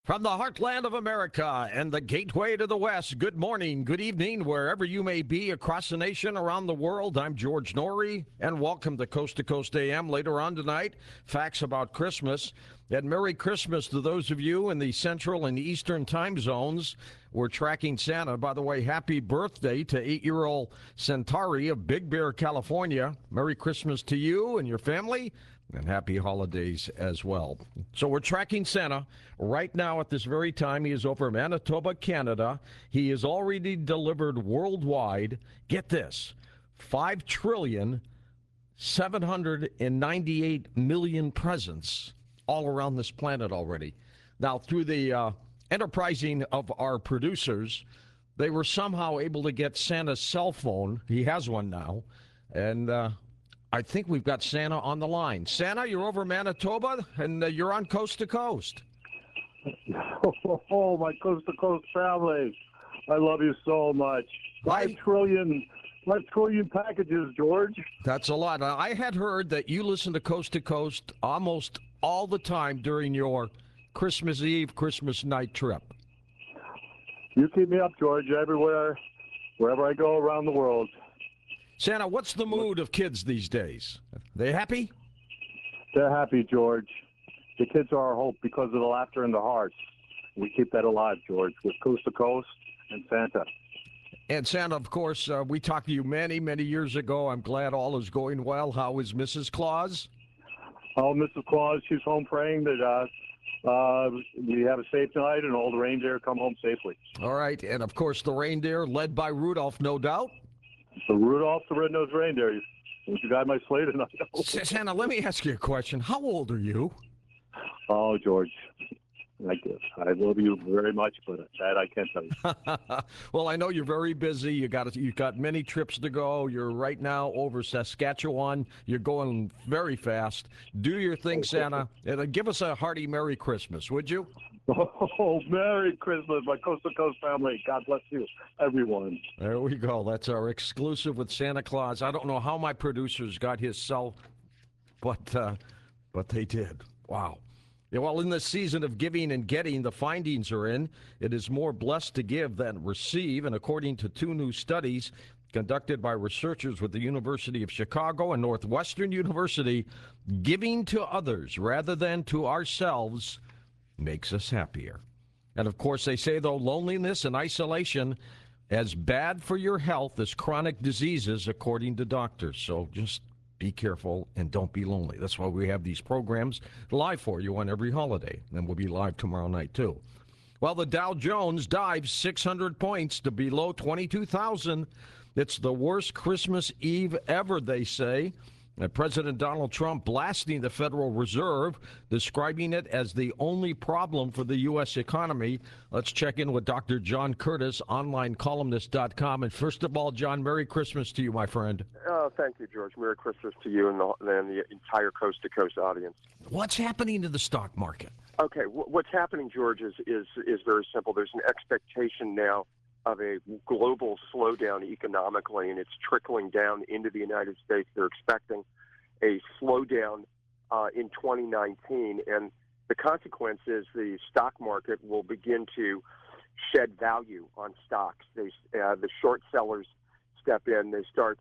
From the heartland of America and the gateway to the West, good morning, good evening, wherever you may be across the nation, around the world. I'm George Norrie, and welcome to Coast AM. Later on tonight, facts about Christmas. And Merry Christmas to those of you in the Central and Eastern time zones. We're tracking Santa. By the way, happy birthday to 8-year-old Centauri of Big Bear, California. Merry Christmas to you and your family. And happy holidays as well. So we're tracking Santa. Right now at this very time, he is over Manitoba, Canada. He has already delivered worldwide, get this, 5,798,000,000 presents all around this planet already. Now, through the enterprising of our producers, they were somehow able to get Santa's cell phone. He has one now. And I think we've got Santa on the line. Santa, you're over Manitoba, and you're on Coast to Coast. Oh, my Coast to Coast family. I love you so much. 5 trillion packages, George. That's a lot. I had heard that you listen to Coast almost all the time during your Christmas Eve, Christmas night trip. You keep me up, George, everywhere, wherever I go around the world. Santa, what's the mood of kids these days? They happy? They're happy, George. The kids are our hope because of the laughter in the hearts. We keep that alive, George, with Coast to Coast and Santa. And Santa, of course, we talked to you many, many years ago. I'm glad all is going well. How is Mrs. Claus? Oh, Mrs. Claus, she's home praying that we have a safe night and all the reindeer come home safely. All right. And, of course, the reindeer led by Rudolph, no doubt. So Rudolph the Red-Nosed Reindeer. You got my slate tonight. Santa, let me ask you a question. How old are you? Oh, George, I love you very much, but that I can't tell you. Well, I know you're very busy. You've got many trips to go. You're right now over Saskatchewan. You're going very fast. Do your thing, Santa, and give us a hearty Merry Christmas, would you? Oh, Merry Christmas, my Coast to Coast family. God bless you, everyone. There we go. That's our exclusive with Santa Claus. I don't know how my producers got his cell, but they did. Wow. Yeah, well, in this season of giving and getting, the findings are in. It is more blessed to give than receive. And according to two new studies conducted by researchers with the University of Chicago and Northwestern University, giving to others rather than to ourselves makes us happier. And of course, they say, though, loneliness and isolation as bad for your health as chronic diseases, according to doctors. So just be careful and don't be lonely. That's why we have these programs live for you on every holiday. And we'll be live tomorrow night, too. Well, the Dow Jones dives 600 points to below 22,000. It's the worst Christmas Eve ever, they say. And President Donald Trump blasting the Federal Reserve, describing it as the only problem for the U.S. economy. Let's check in with Dr. John Curtis, onlinecolumnist.com. And first of all, John, Merry Christmas to you, my friend. Oh, thank you, George. Merry Christmas to you and the entire Coast to Coast audience. What's happening to the stock market? Okay, what's happening, George, is very simple. There's an expectation now of a global slowdown economically, and it's trickling down into the United States. They're expecting a slowdown in 2019, and the consequence is the stock market will begin to shed value on stocks. The short sellers step in. They start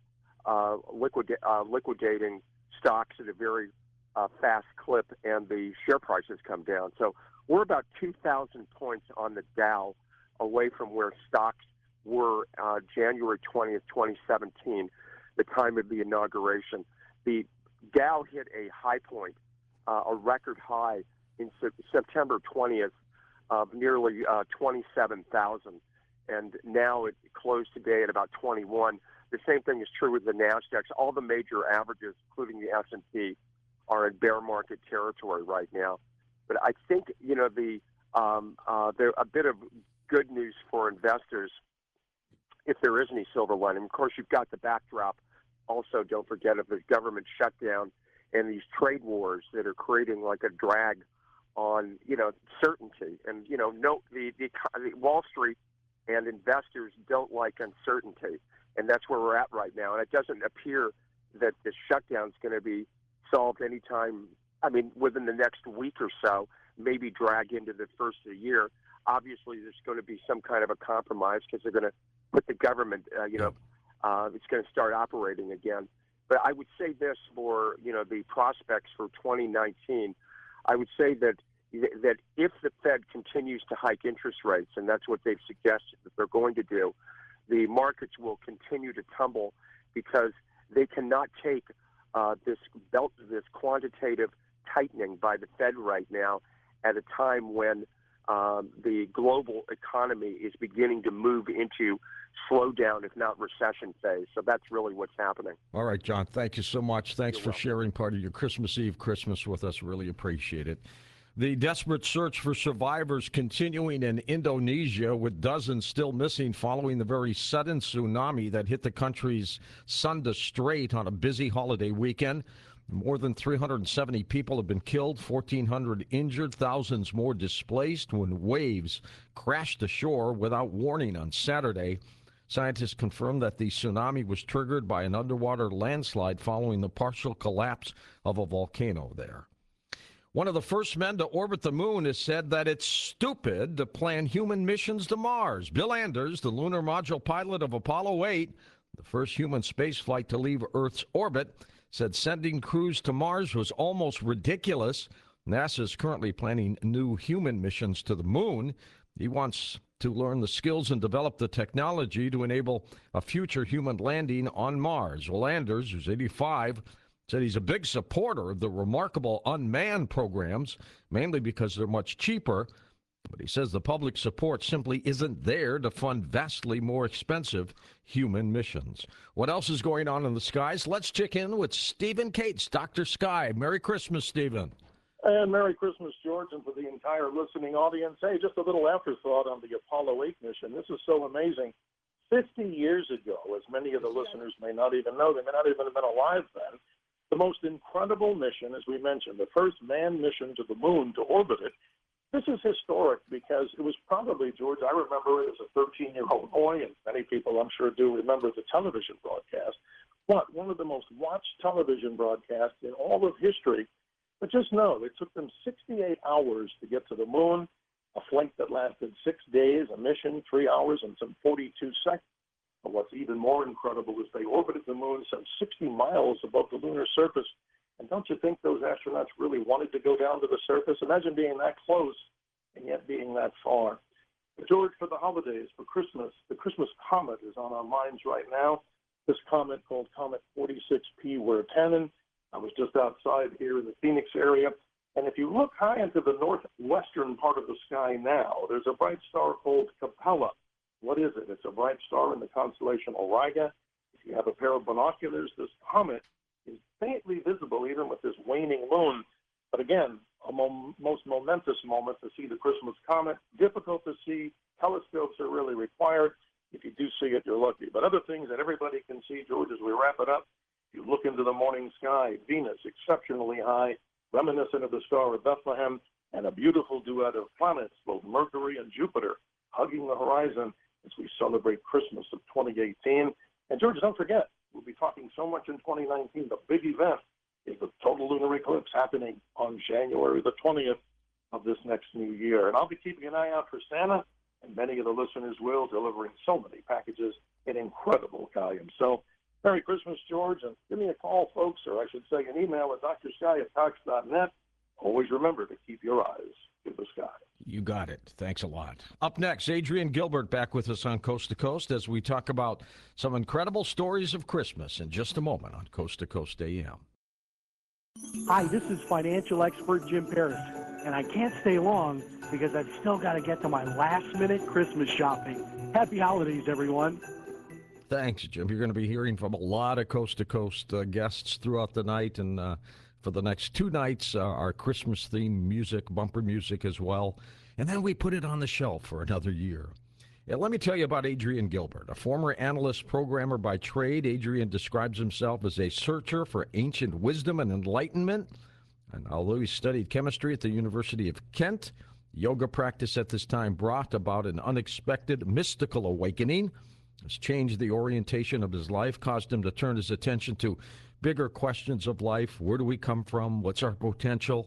liquidating stocks at a very fast clip, and the share prices come down. So we're about 2,000 points on the Dow away from where stocks were January 20th, 2017, the time of the inauguration. The Dow hit a high point, a record high in September 20th of nearly 27,000, and now it closed today at about 21. The same thing is true with the NASDAQ. All the major averages, including the S&P, are in bear market territory right now. But I think, there's a bit of good news for investors if there is any silver lining. Of course, you've got the backdrop. Also, don't forget of the government shutdown and these trade wars that are creating like a drag on, certainty. And, the Wall Street and investors don't like uncertainty. And that's where we're at right now. And it doesn't appear that the shutdown is going to be solved anytime, within the next week or so. maybe drag into the first of the year. Obviously, there's going to be some kind of a compromise because they're going to put the government, it's going to start operating again. But I would say this for, the prospects for 2019. I would say that if the Fed continues to hike interest rates, and that's what they've suggested that they're going to do, the markets will continue to tumble because they cannot take this quantitative tightening by the Fed right now at a time when the global economy is beginning to move into slowdown, if not recession phase. So that's really what's happening. All right, John, thank you so much. Thanks You're for welcome. sharing part of your Christmas Eve Christmas with us. Really appreciate it. The desperate search for survivors continuing in Indonesia, with dozens still missing following the very sudden tsunami that hit the country's Sunda Strait on a busy holiday weekend. More than 370 people have been killed, 1,400 injured, thousands more displaced when waves crashed ashore without warning on Saturday. Scientists confirmed that the tsunami was triggered by an underwater landslide following the partial collapse of a volcano there. One of the first men to orbit the moon has said that it's stupid to plan human missions to Mars. Bill Anders, the lunar module pilot of Apollo 8, the first human spaceflight to leave Earth's orbit, said sending crews to Mars was almost ridiculous. NASA is currently planning new human missions to the moon. He wants to learn the skills and develop the technology to enable a future human landing on Mars. Well, Anders, who's 85, said he's a big supporter of the remarkable unmanned programs, mainly because they're much cheaper. But he says the public support simply isn't there to fund vastly more expensive human missions. What else is going on in the skies? Let's check in with Stephen Cates, Dr. Sky. Merry Christmas, Stephen. And Merry Christmas, George, and for the entire listening audience. Hey, just a little afterthought on the Apollo 8 mission. This is so amazing. 50 years ago, as many of the listeners may not even know, they may not even have been alive then, the most incredible mission, as we mentioned, the first manned mission to the moon to orbit it. This is historic because it was probably, George, I remember it as a 13-year-old boy, and many people I'm sure do remember the television broadcast, but one of the most watched television broadcasts in all of history. But just know, it took them 68 hours to get to the moon, a flight that lasted 6 days, a mission 3 hours and some 42 seconds. But what's even more incredible is they orbited the moon some 60 miles above the lunar surface. And don't you think those astronauts really wanted to go down to the surface? Imagine being that close and yet being that far. But George, for the holidays, for Christmas, the Christmas comet is on our minds right now. This comet called Comet 46P Wirtanen. I was just outside here in the Phoenix area. And if you look high into the northwestern part of the sky now, there's a bright star called Capella. What is it? It's a bright star in the constellation Auriga. If you have a pair of binoculars, this comet is faintly visible even with this waning moon. But again, a most momentous moment to see the Christmas comet. Difficult to see. Telescopes are really required. If you do see it, you're lucky. But other things that everybody can see, George, as we wrap it up, you look into the morning sky, Venus exceptionally high, reminiscent of the Star of Bethlehem, and a beautiful duet of planets, both Mercury and Jupiter, hugging the horizon as we celebrate Christmas of 2018. And George, don't forget, we'll be talking so much in 2019. The big event is the total lunar eclipse happening on January the 20th of this next new year. And I'll be keeping an eye out for Santa, and many of the listeners will, delivering so many packages in incredible volume. So Merry Christmas, George, and give me a call, folks, or I should say an email at drsky@cox.net. Always remember to keep your eyes to the sky. You got it. Thanks a lot. Up next, Adrian Gilbert back with us on Coast to Coast as we talk about some incredible stories of Christmas in just a moment on Coast to Coast AM. Hi, this is financial expert Jim Paris, and I can't stay long because I've still got to get to my last-minute Christmas shopping. Happy holidays, everyone. Thanks, Jim. You're going to be hearing from a lot of Coast to Coast guests throughout the night, and for the next two nights, our Christmas-themed music, bumper music as well. And then we put it on the shelf for another year. Yeah, let me tell you about Adrian Gilbert, a former analyst programmer by trade. Adrian describes himself as a searcher for ancient wisdom and enlightenment. And although he studied chemistry at the University of Kent, yoga practice at this time brought about an unexpected mystical awakening. It's changed the orientation of his life, caused him to turn his attention to bigger questions of life. Where do we come from? What's our potential?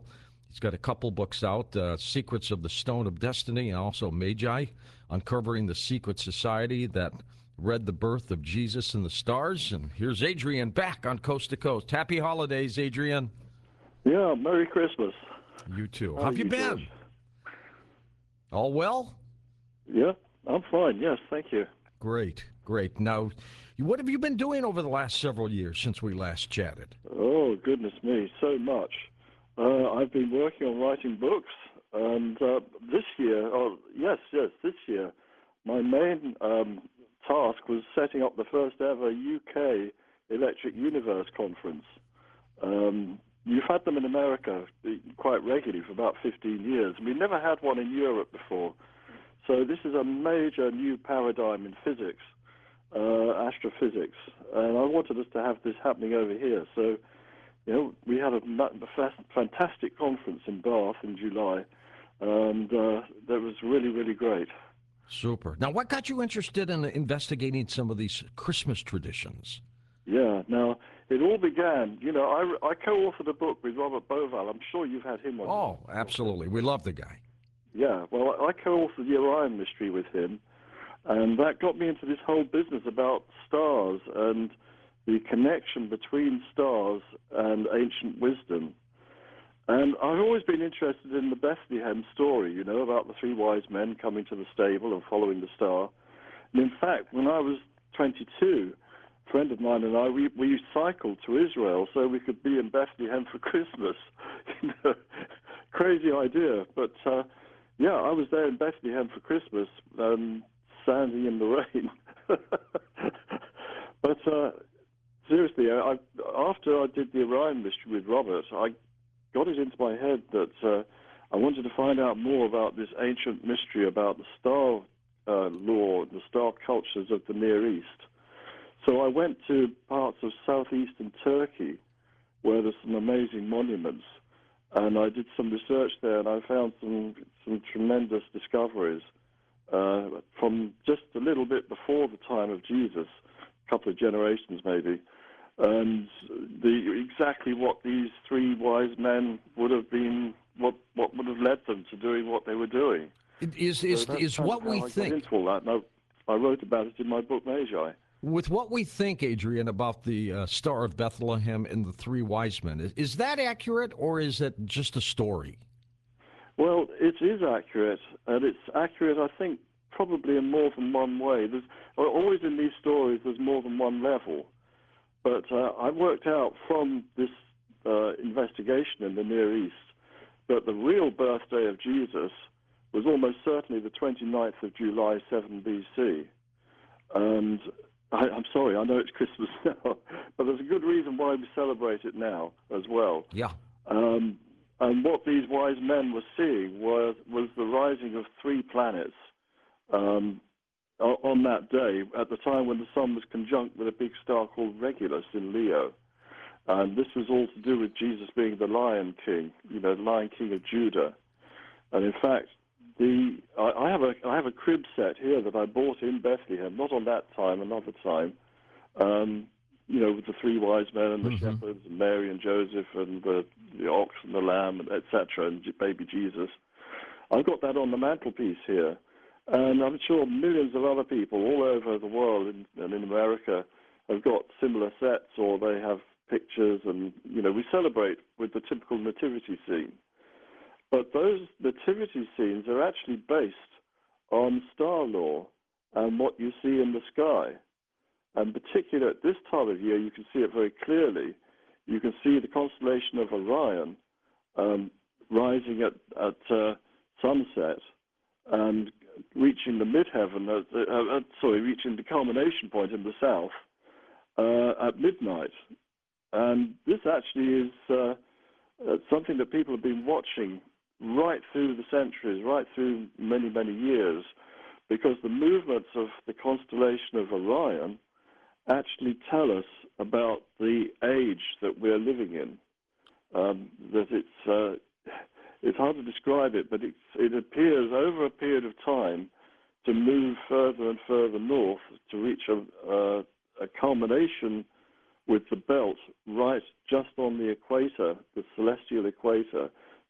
He's got a couple books out, Secrets of the Stone of Destiny and also Magi, Uncovering the Secret Society that read the birth of Jesus in the stars. And here's Adrian back on Coast to Coast. Happy holidays, Adrian. Yeah, Merry Christmas. You too. How How have are you you, been? George? All well? Yeah, I'm fine. Yes, thank you. Great, great. Now, what have you been doing over the last several years since we last chatted? Oh, goodness me, so much. I've been working on writing books, and this year, this year, my main task was setting up the first ever UK Electric Universe conference. You've had them in America quite regularly for about 15 years. We never had one in Europe before. So this is a major new paradigm in physics, astrophysics. And I wanted us to have this happening over here. So, we had a fantastic conference in Bath in July, and that was really, really great. Super. Now, what got you interested in investigating some of these Christmas traditions? Yeah, now, it all began, I co-authored a book with Robert Bauval. I'm sure you've had him on. Oh, absolutely. We love the guy. Yeah, well, I co-authored the Orion Mystery with him, and that got me into this whole business about stars and the connection between stars and ancient wisdom. And I've always been interested in the Bethlehem story, about the three wise men coming to the stable and following the star. And in fact, when I was 22, a friend of mine and I, we cycled to Israel so we could be in Bethlehem for Christmas. Crazy idea. But, I was there in Bethlehem for Christmas, standing in the rain. But seriously, after I did the Orion Mystery with Robert, I got it into my head that I wanted to find out more about this ancient mystery about the star lore, the star cultures of the Near East. So I went to parts of southeastern Turkey where there's some amazing monuments, and I did some research there, and I found some tremendous discoveries from just a little bit before the time of Jesus, a couple of generations maybe, and exactly what these three wise men would have been, what would have led them to doing what they were doing. Is what we think. I got into all that, and I wrote about it in my book Magi. With what we think, Adrian, about the Star of Bethlehem and the three wise men, is that accurate, or is it just a story? Well, it is accurate, and it's accurate, I think, probably in more than one way. There's always in these stories, there's more than one level. But I worked out from this investigation in the Near East that the real birthday of Jesus was almost certainly the 29th of July, 7 B.C. And I'm sorry, I know it's Christmas now, but there's a good reason why we celebrate it now as well. Yeah. And what these wise men were seeing was the rising of three planets on that day, at the time when the sun was conjunct with a big star called Regulus in Leo. And this was all to do with Jesus being the Lion King, the Lion King of Judah. And in fact, I have a crib set here that I bought in Bethlehem, not on that time, another time, with the three wise men and the shepherds and Mary and Joseph and the ox and the lamb, etc., and baby Jesus. I've got that on the mantelpiece here. And I'm sure millions of other people all over the world and in America have got similar sets, or they have pictures, and, we celebrate with the typical nativity scene. But those nativity scenes are actually based on star lore and what you see in the sky. And particularly at this time of year, you can see it very clearly. You can see the constellation of Orion rising at sunset and reaching the midheaven, reaching the culmination point in the south at midnight. And this actually is something that people have been watching right through the centuries, right through many, many years, because the movements of the constellation of Orion actually tell us about the age that we're living in. That it's hard to describe it, but it appears over a period of time to move further and further north to reach a culmination with the belt right just on the equator, the celestial equator,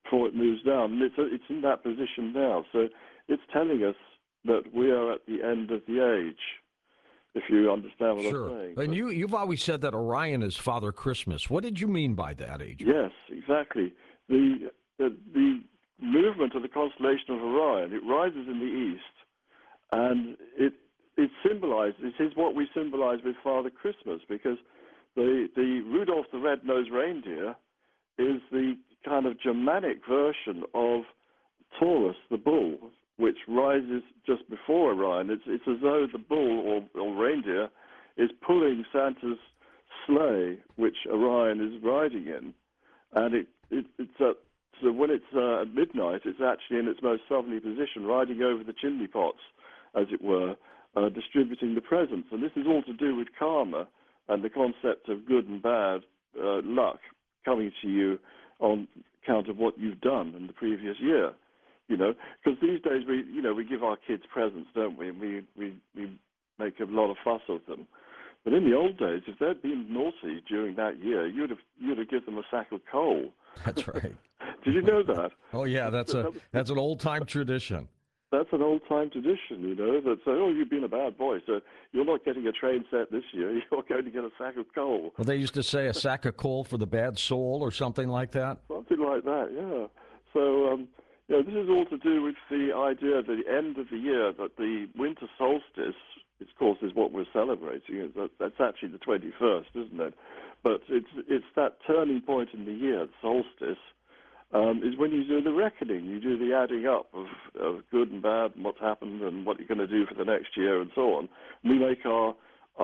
before it moves down. And it's in that position now. So it's telling us that we are at the end of the age, if you understand what I'm saying. And you've always said that Orion is Father Christmas. What did you mean by that, Adrian? Yes, exactly. The movement of the constellation of Orion, it rises in the east, and it symbolizes, it is what we symbolize with Father Christmas, because the Rudolph the Red-Nosed Reindeer is the kind of Germanic version of Taurus, the bull, which rises just before Orion. It's as though the bull or reindeer is pulling Santa's sleigh, which Orion is riding in, and so when it's at midnight, it's actually in its most southerly position, riding over the chimney pots, as it were, distributing the presents. And this is all to do with karma and the concept of good and bad luck coming to you on account of what you've done in the previous year. You know, because these days we give our kids presents, don't we? And we make a lot of fuss of them. But in the old days, if they'd been naughty during that year, you'd have given them a sack of coal. That's right. Did you know that? Oh yeah, that's an old time tradition. That's an old time tradition, you know. That say, oh, you've been a bad boy, so you're not getting a train set this year. You're going to get a sack of coal. Well, they used to say a sack of coal for the bad soul, or something like that. Something like that, yeah. So. This is all to do with the idea at the end of the year that the winter solstice, of course, is what we're celebrating. That's actually the 21st, isn't it? But it's that turning point in the year, the solstice, is when you do the reckoning. You do the adding up of good and bad and what's happened and what you're going to do for the next year and so on. We make our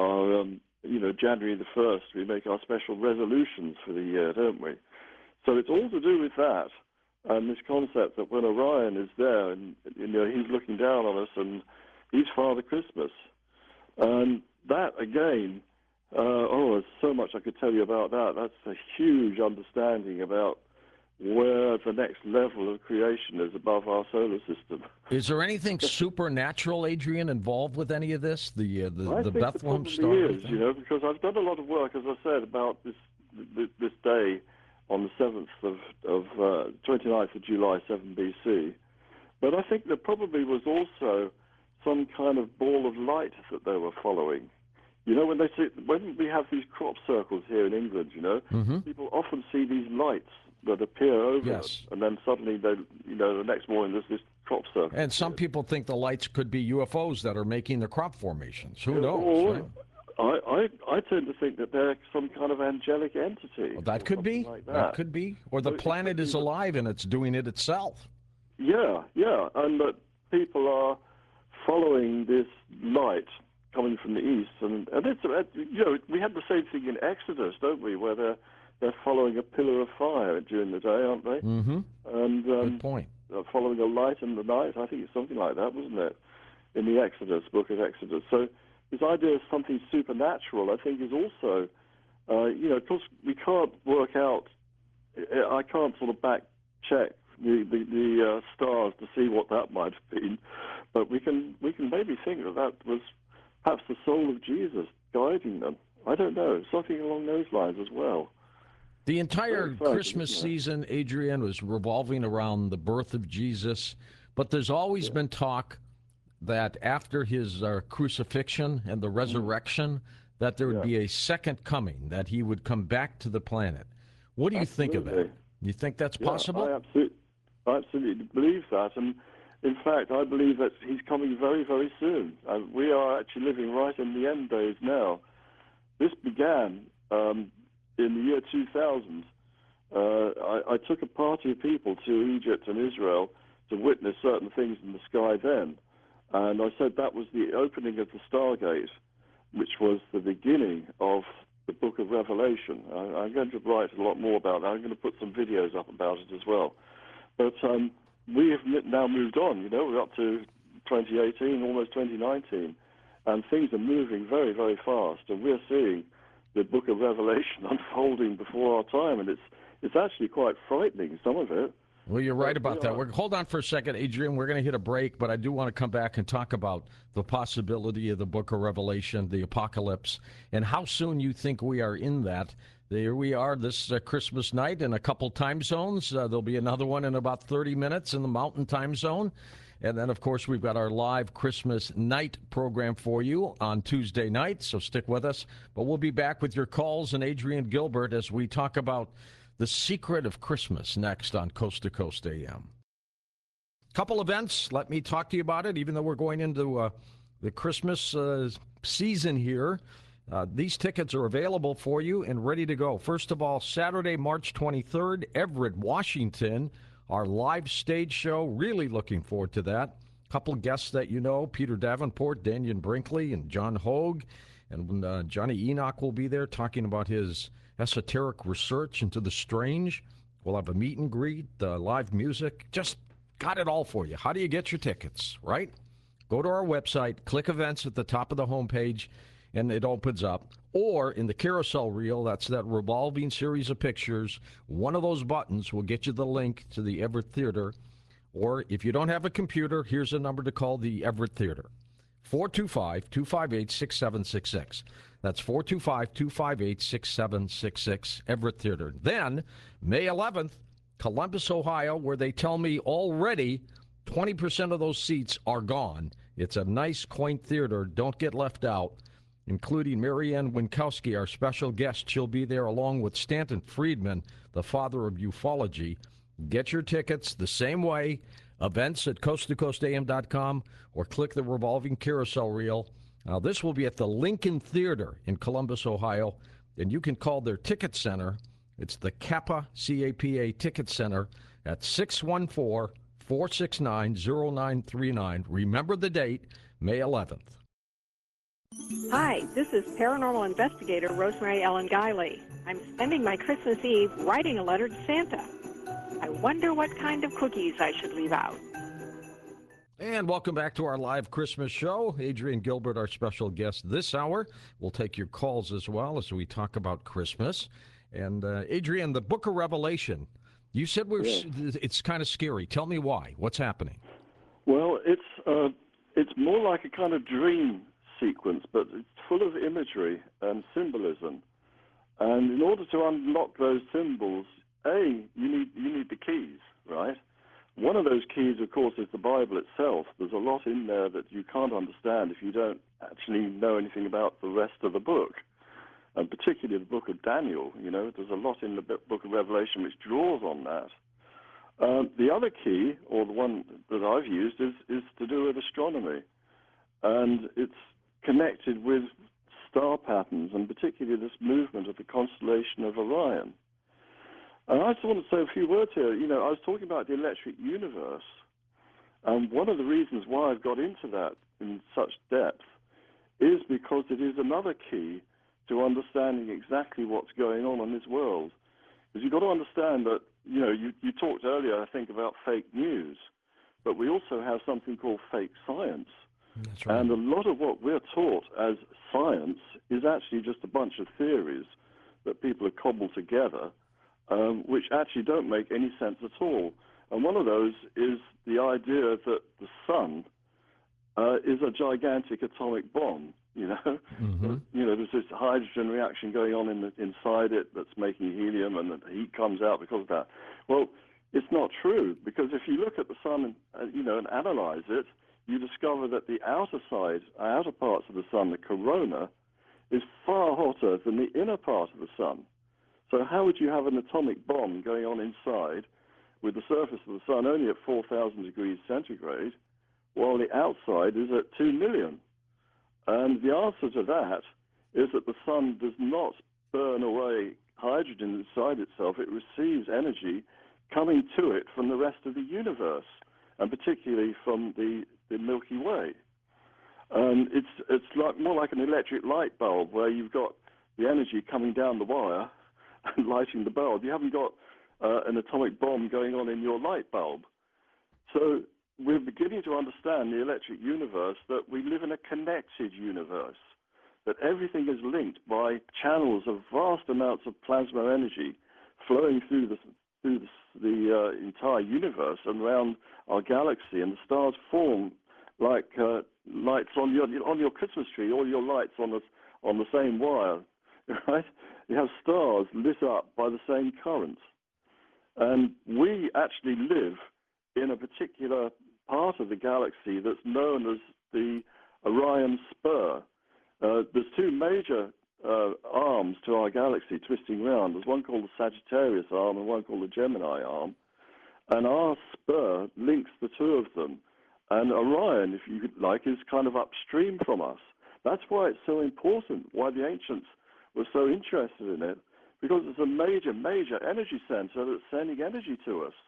January the 1st, we make our special resolutions for the year, don't we? So it's all to do with that. And this concept that when Orion is there and he's looking down on us and he's Father Christmas. And that, again, there's so much I could tell you about that. That's a huge understanding about where the next level of creation is above our solar system. Is there anything supernatural, Adrian, involved with any of this? The Bethlehem star? Is, because I've done a lot of work, as I said, about this day on the 7th of 29th of July, 7 BC. But I think there probably was also some kind of ball of light that they were following. When we have these crop circles here in England, people often see these lights that appear over us, and then suddenly, the next morning there's this crop circle. And some people think the lights could be UFOs that are making the crop formations. Who knows? Right? I tend to think that they're some kind of angelic entity. Well, that could be. Like that could be. Or the planet is alive and it's doing it itself. Yeah, and that people are following this light coming from the east, and it's we had the same thing in Exodus, don't we? Where they're following a pillar of fire during the day, aren't they? Mm-hmm. And good point. Following a light in the night. I think it's something like that, wasn't it? In the Exodus, book of Exodus. So this idea of something supernatural, I think, is also, of course, we can't work out. I can't sort of back check the stars to see what that might have been, but we can maybe think that was perhaps the soul of Jesus guiding them. I don't know, something along those lines as well. The entire Christmas season, Adrian, was revolving around the birth of Jesus, but there's always been talk that after his crucifixion and the resurrection, that there would be a second coming, that he would come back to the planet. What do you think of that? You think that's possible? I absolutely believe that. And in fact, I believe that he's coming very, very soon. We are actually living right in the end days now. This began in the year 2000. I took a party of people to Egypt and Israel to witness certain things in the sky then. And I said that was the opening of the Stargate, which was the beginning of the book of Revelation. I'm going to write a lot more about that. I'm going to put some videos up about it as well. But we have now moved on. We're up to 2018, almost 2019, and things are moving very, very fast. And we're seeing the book of Revelation unfolding before our time, and it's actually quite frightening, some of it. Well, you're right about that. Hold on for a second, Adrian. We're going to hit a break, but I do want to come back and talk about the possibility of the book of Revelation, the apocalypse, and how soon you think we are in that. There we are this Christmas night in a couple time zones. There'll be another one in about 30 minutes in the Mountain Time Zone. And then, of course, we've got our live Christmas night program for you on Tuesday night, so stick with us. But we'll be back with your calls and Adrian Gilbert as we talk about the secret of Christmas next on Coast to Coast AM. Couple events. Let me talk to you about it, even though we're going into the Christmas season here. These tickets are available for you and ready to go. First of all, Saturday, March 23rd, Everett, Washington, our live stage show. Really looking forward to that. A couple of guests that you know, Peter Davenport, Daniel Brinkley, and John Hogue. And Johnny Enoch will be there talking about his esoteric research into the strange. We'll have a meet and greet, live music. Just got it all for you. How do you get your tickets, right? Go to our website, click events at the top of the homepage, and it opens up. Or in the carousel reel, that's that revolving series of pictures, one of those buttons will get you the link to the Everett Theater. Or if you don't have a computer, here's a number to call the Everett Theater, 425-258-6766. That's 425-258-6766, Everett Theater. Then, May 11th, Columbus, Ohio, where they tell me already 20% of those seats are gone. It's a nice, quaint theater. Don't get left out, including Marianne Winkowski, our special guest. She'll be there along with Stanton Friedman, the father of ufology. Get your tickets the same way, events at coasttocoastam.com, or click the revolving carousel reel. Now, this will be at the Lincoln Theater in Columbus, Ohio, and you can call their ticket center. It's the Kappa, C-A-P-A Ticket Center at 614-469-0939. Remember the date, May 11th. Hi, this is paranormal investigator Rosemary Ellen Guiley. I'm spending my Christmas Eve writing a letter to Santa. I wonder what kind of cookies I should leave out. And welcome back to our live Christmas show. Adrian Gilbert, our special guest this hour. We'll take your calls as well as we talk about Christmas. And Adrian, the Book of Revelation, you said it's kind of scary. Tell me why. What's happening? Well, it's more like a kind of dream sequence, but it's full of imagery and symbolism. And in order to unlock those symbols, you need the keys, right? One of those keys, of course, is the Bible itself. There's a lot in there that you can't understand if you don't actually know anything about the rest of the book, and particularly the book of Daniel. You know, there's a lot in the book of Revelation which draws on that. The other key, or the one that I've used, is to do with astronomy. And it's connected with star patterns, and particularly this movement of the constellation of Orion. And I just want to say a few words here. You know, I was talking about the electric universe, and one of the reasons why I've got into that in such depth is because it is another key to understanding exactly what's going on in this world. Because you've got to understand that, you know, you talked earlier, I think, about fake news, but we also have something called fake science. That's right. And a lot of what we're taught as science is actually just a bunch of theories that people have cobbled together, which actually don't make any sense at all. And one of those is the idea that the sun is a gigantic atomic bomb. You know, you know, there's this hydrogen reaction going on inside it that's making helium, and the heat comes out because of that. Well, it's not true, because if you look at the sun and you know, and analyze it, you discover that the outer parts of the sun, the corona, is far hotter than the inner part of the sun. So how would you have an atomic bomb going on inside with the surface of the sun only at 4,000 degrees centigrade, while the outside is at 2 million? And the answer to that is that the sun does not burn away hydrogen inside itself. It receives energy coming to it from the rest of the universe, and particularly from the Milky Way. It's like more like an electric light bulb, where you've got the energy coming down the wire and lighting the bulb. You haven't got an atomic bomb going on in your light bulb. So we're beginning to understand the electric universe, that we live in a connected universe, that everything is linked by channels of vast amounts of plasma energy flowing through the entire universe and around our galaxy, and the stars form like lights on your Christmas tree, all your lights on the same wire, right? you have stars lit up by the same currents. And we actually live in a particular part of the galaxy that's known as the Orion Spur. There's two major arms to our galaxy twisting round. There's one called the Sagittarius arm and one called the Gemini arm. And our spur links the two of them. And Orion, if you like, is kind of upstream from us. That's why it's so important, why the ancients were so interested in it, because it's a major, major energy center that's sending energy to us.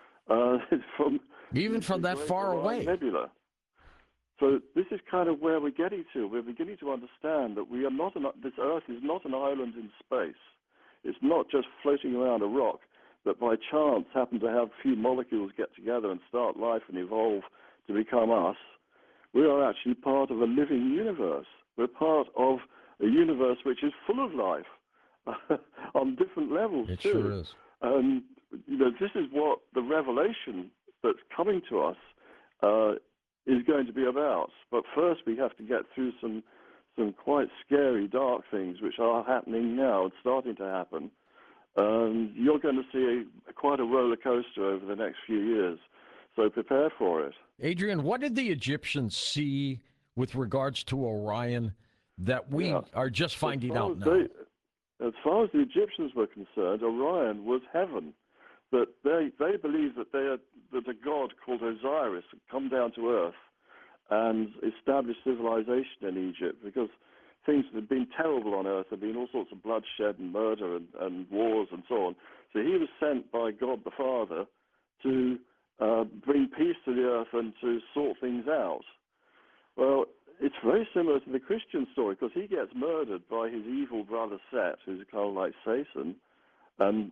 Even from that far away. Nebula. So this is kind of where we're getting to. We're beginning to understand that we are not this Earth is not an island in space. It's not just floating around a rock that by chance happened to have a few molecules get together and start life and evolve to become us. We are actually part of a living universe. We're part of a universe which is full of life on different levels it too. Sure is. And this is what the revelation that's coming to us is going to be about. But first, we have to get through some quite scary, dark things which are happening now and starting to happen. You're going to see quite a roller coaster over the next few years. So prepare for it. Adrian, what did the Egyptians see with regards to Orion that we are just finding out now? As far as the Egyptians were concerned, Orion was heaven. But they believed that that a god called Osiris had come down to earth and established civilization in Egypt, because things had been terrible on earth. There had been all sorts of bloodshed and murder and wars and so on. So he was sent by God the Father to bring peace to the earth and to sort things out. Well, it's very similar to the Christian story, because he gets murdered by his evil brother Set, who's kind of like Satan, and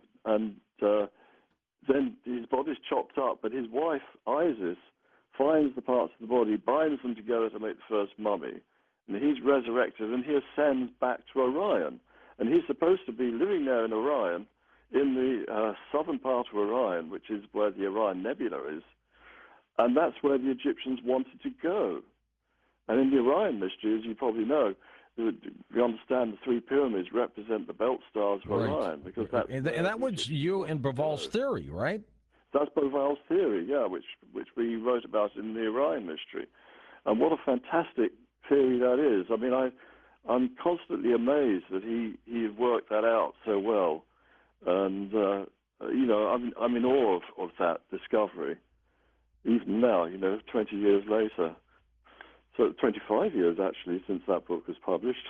then his body's chopped up, but his wife Isis finds the parts of the body, binds them together to make the first mummy, and he's resurrected, and he ascends back to Orion. And he's supposed to be living there in Orion, in the southern part of Orion, which is where the Orion Nebula is, and that's where the Egyptians wanted to go. And in the Orion mystery, as you probably know, we understand the three pyramids represent the belt stars of Orion, because that's and that was you and Bauval's theory, right? That's Bauval's theory, yeah, which we wrote about in the Orion mystery. And what a fantastic theory that is. I mean, I'm constantly amazed that he had worked that out so well. And, I'm in awe of that discovery, even now, 20 years later. So 25 years, actually, since that book was published.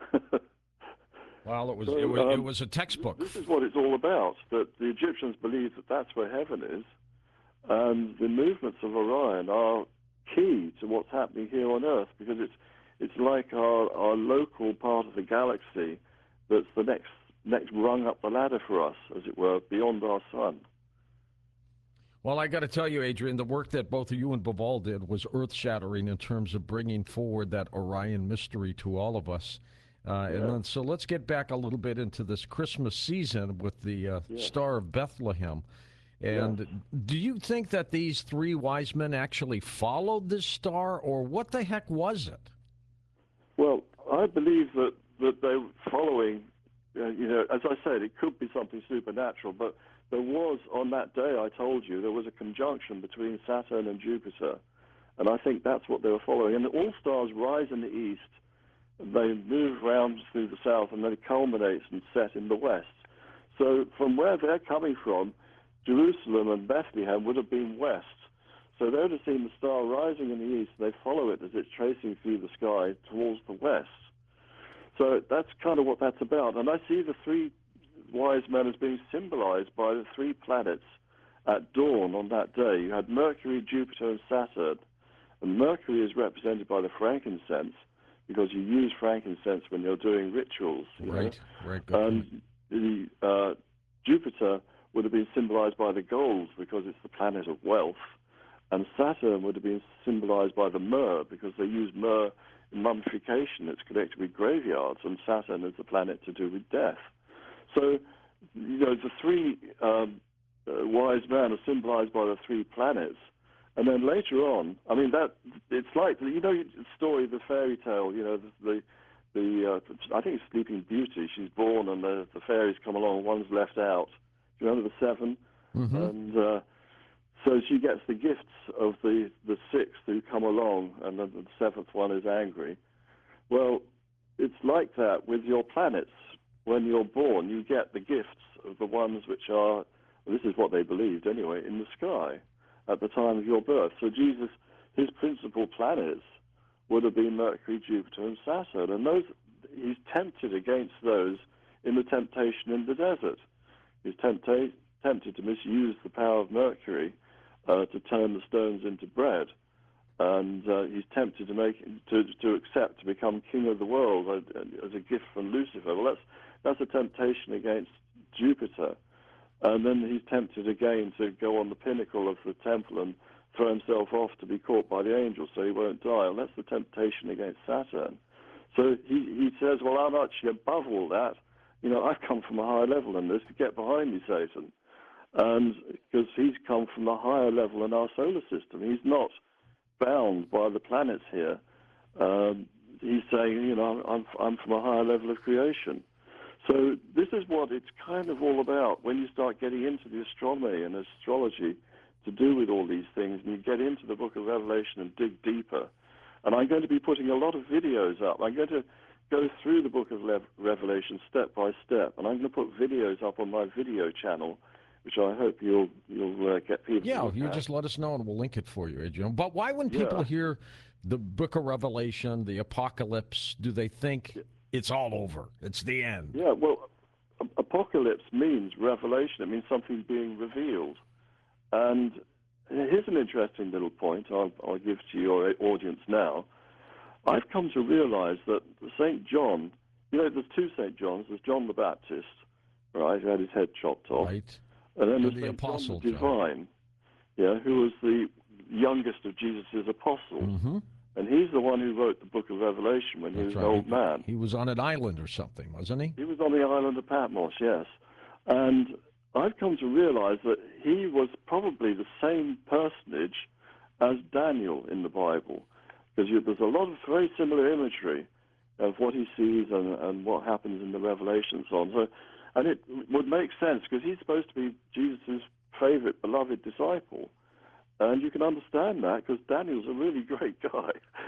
Well, it was a textbook. This is what it's all about, that the Egyptians believe that that's where heaven is, and the movements of Orion are key to what's happening here on Earth, because it's like our local part of the galaxy that's the next rung up the ladder for us, as it were, beyond our sun. Well, I got to tell you, Adrian, the work that both of you and Bauval did was earth-shattering in terms of bringing forward that Orion mystery to all of us. And then, so let's get back a little bit into this Christmas season with the Star of Bethlehem. And do you think that these three wise men actually followed this star, or what the heck was it? Well, I believe that they were following, as I said, it could be something supernatural, but there was, on that day I told you, there was a conjunction between Saturn and Jupiter, and I think that's what they were following. And all stars rise in the east, they move round through the south, and then it culminates and set in the west. So from where they're coming from, Jerusalem and Bethlehem would have been west. So they would have seen the star rising in the east, and they follow it as it's tracing through the sky towards the west. So that's kind of what that's about. And I see the three wise men as being symbolized by the three planets at dawn on that day. You had Mercury, Jupiter, and Saturn. And Mercury is represented by the frankincense, because you use frankincense when you're doing rituals. Right. And the Jupiter would have been symbolized by the gold, because it's the planet of wealth. And Saturn would have been symbolized by the myrrh, because they use myrrh in mummification. It's connected with graveyards, and Saturn is the planet to do with death. So, the three wise men are symbolized by the three planets. And then later on, I mean, it's like, the story of the fairy tale, the I think it's Sleeping Beauty. She's born, and the fairies come along. One's left out. Do you remember the seven? Mm-hmm. And so she gets the gifts of the six who come along, and then the seventh one is angry. Well, it's like that with your planets. When you're born, you get the gifts of the ones which are, this is what they believed anyway, in the sky at the time of your birth. So Jesus, his principal planets would have been Mercury, Jupiter, and Saturn. And those, he's tempted against those in the temptation in the desert. He's tempted to misuse the power of Mercury to turn the stones into bread. And he's tempted to accept to become king of the world as a gift from Lucifer. Well, that's a temptation against Jupiter. And then he's tempted again to go on the pinnacle of the temple and throw himself off to be caught by the angels so he won't die. And that's the temptation against Saturn. So he says, well, I'm actually above all that. You know, I've come from a higher level than this. Get behind me, Satan. And because he's come from a higher level in our solar system. He's not bound by the planets here. He's saying, you know, I'm from a higher level of creation. So this is what it's kind of all about when you start getting into the astronomy and astrology to do with all these things, and you get into the book of Revelation and dig deeper. And I'm going to be putting a lot of videos up. I'm going to go through the book of Revelation step by step, and I'm going to put videos up on my video channel, which I hope you'll get people to look you at. just let us know, and we'll link it for you, Adrian. But why, when people hear the book of Revelation, the apocalypse, do they think it's all over? It's the end. Yeah, well, apocalypse means revelation. It means something being revealed. And here's an interesting little point I'll give to your audience now. I've come to realize that St. John, you know, there's two St. Johns. There's John the Baptist, right, who had his head chopped off. Right. And then And there's the St. Apostle John the Divine, who was the youngest of Jesus' apostles. Mm-hmm. And he's the one who wrote the book of Revelation when he was an old man. He was on an island or something, wasn't he? He was on the island of Patmos, yes. And I've come to realize that he was probably the same personage as Daniel in the Bible, because there's a lot of very similar imagery of what he sees and what happens in the Revelation and so on. So, and it would make sense, because he's supposed to be Jesus' favorite, beloved disciple. And you can understand that, because Daniel's a really great guy.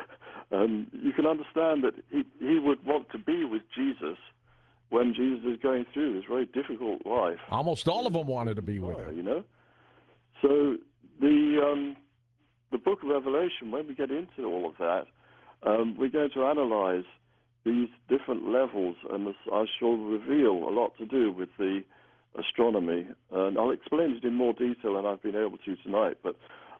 You can understand that he would want to be with Jesus when Jesus is going through this very difficult life. Almost all of them wanted to be with him. You know? So the book of Revelation, when we get into all of that, we're going to analyze these different levels, and I shall reveal a lot to do with the astronomy. And I'll explain it in more detail than I've been able to tonight, but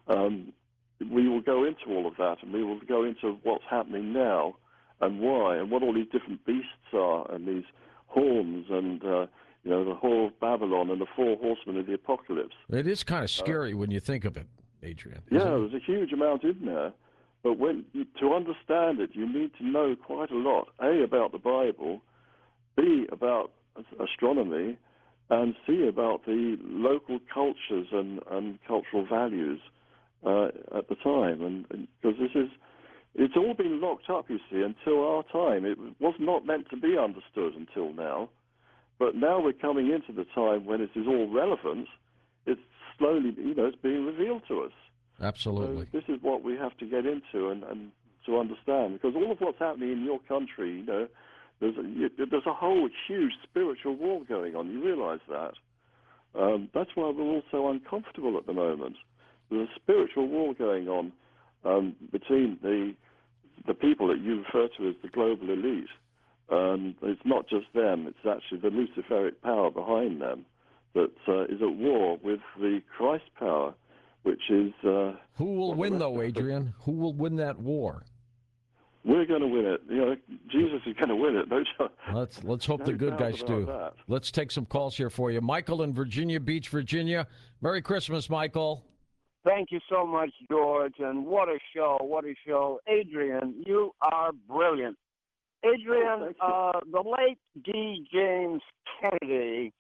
we will go into all of that, and we will go into what's happening now and why, and what all these different beasts are, and these horns, and the whore of Babylon, and the four horsemen of the apocalypse. It is kind of scary when you think of it, Adrian. There's a huge amount in there, but to understand it, you need to know quite a lot. A, about the Bible, B, about astronomy, and C, about the local cultures and cultural values at the time, and because it's all been locked up, you see, until our time. It was not meant to be understood until now, but now we're coming into the time when it is all relevant. It's slowly, it's being revealed to us. Absolutely. So this is what we have to get into and to understand, because all of what's happening in your country, there's a whole huge spiritual war going on. You realize that? That's why we're all so uncomfortable at the moment. There's a spiritual war going on between the people that you refer to as the global elite. It's not just them, it's actually the Luciferic power behind them that is at war with the Christ power, which is... Who will win, though, Adrian? Who will win that war? We're going to win it. Jesus is going to win it. Let's hope the good guys do. That. Let's take some calls here for you. Michael in Virginia Beach, Virginia. Merry Christmas, Michael. Thank you so much, George, and what a show, what a show. Adrian, you are brilliant. Adrian, the late D. James Kennedy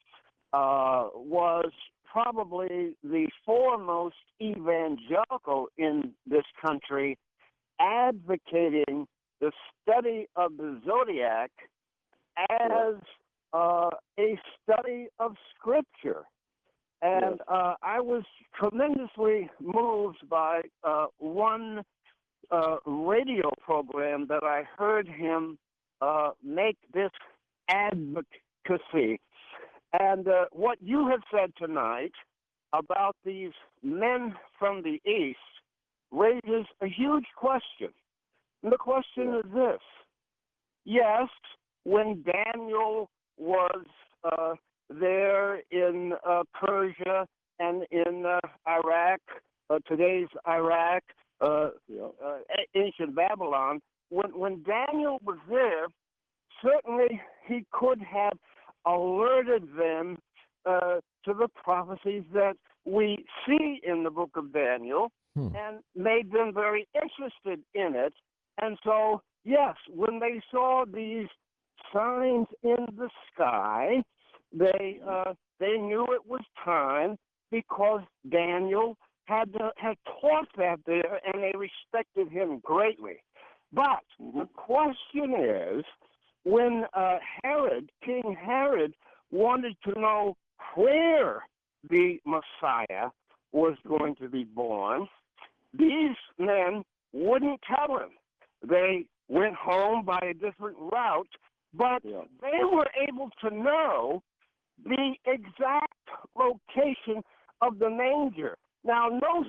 was probably the foremost evangelical in this country advocating the study of the zodiac as a study of Scripture. And I was tremendously moved by one radio program that I heard him make this advocacy. And what you have said tonight about these men from the East raises a huge question. And the question is this. Yes, when Daniel was there in Persia and in Iraq, today's Iraq, ancient Babylon, when Daniel was there, certainly he could have alerted them to the prophecies that we see in the book of Daniel and made them very interested in it. And so, yes, when they saw these signs in the sky, they knew it was time because Daniel had taught that there, and they respected him greatly. But the question is, when King Herod, wanted to know where the Messiah was going to be born, these men wouldn't tell him. They went home by a different route, but they were able to know the exact location of the manger. Now, no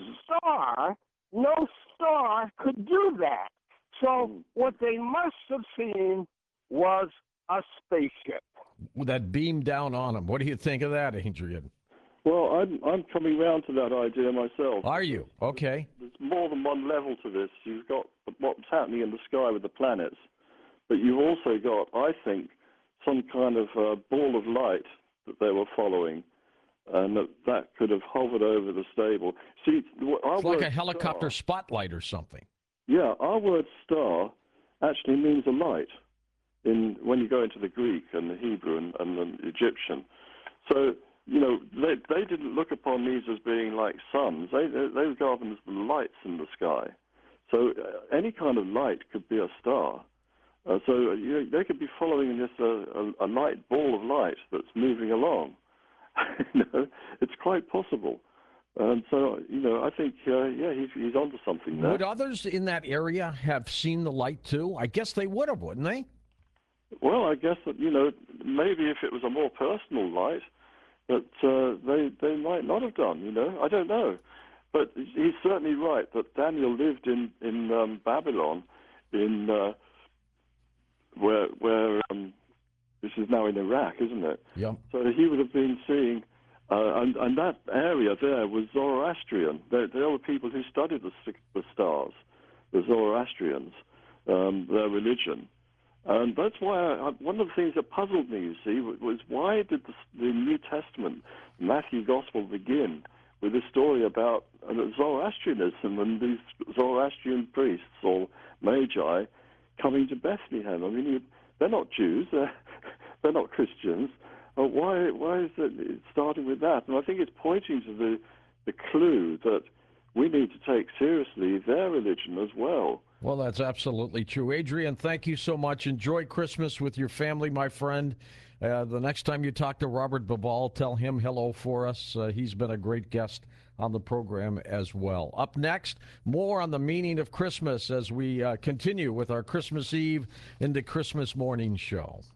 star could do that. So what they must have seen was a spaceship that beamed down on them. What do you think of that, Adrian? Well, I'm coming round to that idea myself. Are you? Okay. There's more than one level to this. You've got what's happening in the sky with the planets, but you've also got, I think, some kind of ball of light that they were following, and that could have hovered over the stable. See, it's like a helicopter spotlight or something. Yeah, our word star actually means a light when you go into the Greek and the Hebrew and the Egyptian. So, you know, they didn't look upon these as being like suns. They regard them as the lights in the sky. So any kind of light could be a star. So they could be following just a light ball of light that's moving along. You know, it's quite possible. And so, you know, I think, he's onto something there. Would others in that area have seen the light too? I guess they would have, wouldn't they? Well, I guess that, you know, maybe if it was a more personal light, that they might not have done, you know. I don't know. But he's certainly right that Daniel lived in Babylon, in where this is now in Iraq, isn't it? Yeah. So he would have been seeing, and that area there was Zoroastrian. They were people who studied the stars, the Zoroastrians, their religion. And that's why one of the things that puzzled me, you see, was why did the New Testament, Matthew Gospel, begin with a story about Zoroastrianism and these Zoroastrian priests or magi coming to Bethlehem? I mean, they're not Jews, they're not Christians. Why is it starting with that? And I think it's pointing to the clue that we need to take seriously their religion as well. Well, that's absolutely true. Adrian, thank you so much. Enjoy Christmas with your family, my friend. The next time you talk to Robert Bauval, tell him hello for us. He's been a great guest on the program as well. Up next, more on the meaning of Christmas as we continue with our Christmas Eve into Christmas morning show.